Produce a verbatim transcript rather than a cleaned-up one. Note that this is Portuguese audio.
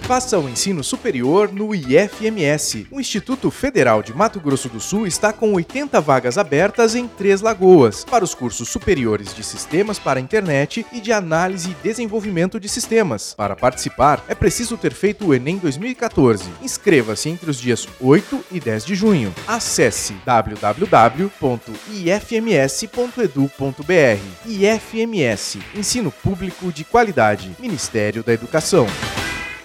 Faça o ensino superior no I F M S. O Instituto Federal de Mato Grosso do Sul está com oitenta vagas abertas em Três Lagoas, para os cursos superiores de Sistemas para a Internet e de Análise e Desenvolvimento de Sistemas. Para participar, é preciso ter feito o Enem dois mil e quatorze. Inscreva-se entre os dias oito e dez de junho. Acesse w w w ponto i f m s ponto e d u ponto b r. I F M S, Ensino Público de Qualidade, Ministério da Educação.